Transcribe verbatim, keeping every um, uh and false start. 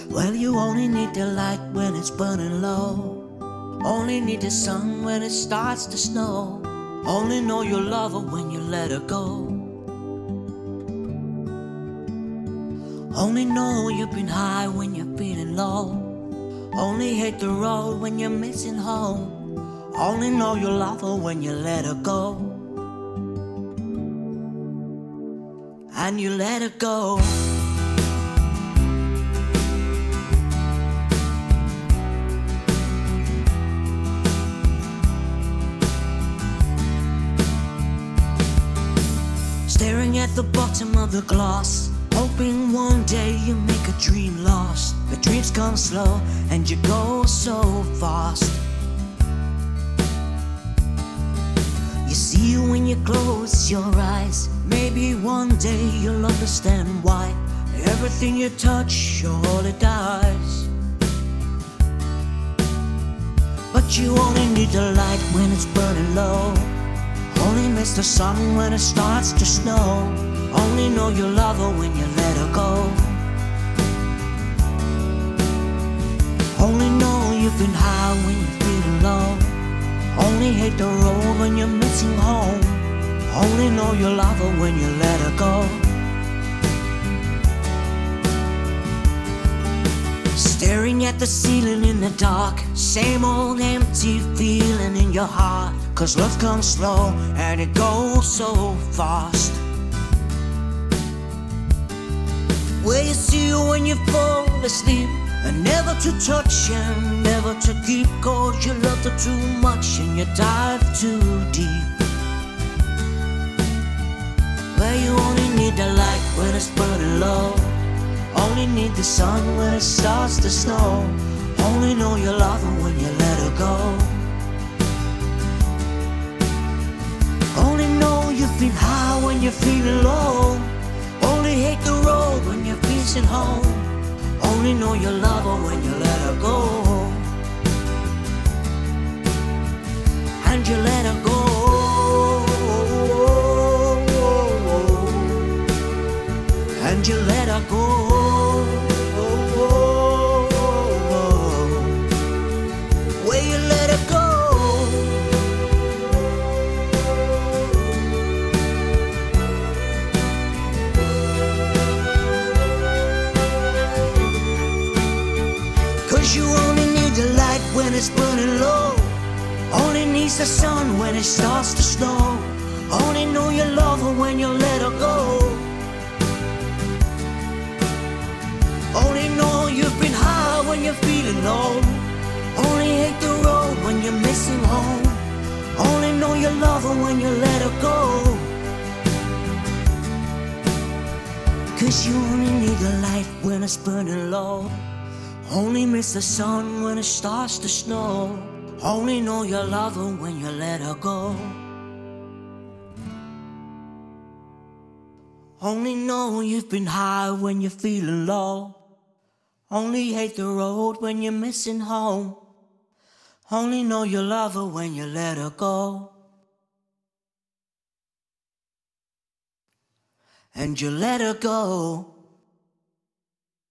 Well, you only need the light when it's burning low. Only need the sun when it starts to snow. Only know you love her when you let her go. Only know you've been high when you're feeling low. Only hate the road when you're missing home. Only know you love her when you let her go. And you let her go. Staring at the bottom of the glass, hoping one day you make a dream last. But dreams come slow and you go so fast. You see when you close your eyes, maybe one day you'll understand why everything you touch surely dies. But you only need the light when it's burning low. Only miss the sun when it starts to snow. Only know you love her when you let her go. Only know you've been high when you're feeling low. Only hate the road when you're missing home. Only know you love her when you let her go. Staring at the ceiling in the dark, same old empty feeling in your heart. Cause love comes slow and it goes so fast. Where you see you when you fall asleep, and never to touch and never to keep. Cause you love her too much and you dive too deep. Where you only need the light when it's burning low. Only need the sun when it starts to snow. Only know you love her when you let her go. Only know you've been high when you're feeling low. Only hate the road when you're missing home. Only know you love her when you let her go. And you let her go. And you let her go. Where you let her go. Cause you only need the light when it's burning low. Only needs the sun when it starts to snow. Only know you love her when you let her go. Only know you've been high when you're feeling low. Only hate the road when you're missing home. Only know you love her when you let her go. Cause you only need the light when it's burning low. Only miss the sun when it starts to snow. Only know you love her when you let her go. Only know you've been high when you're feeling low. Only hate the road when you're missing home. Only know you love her when you let her go. And you let her go.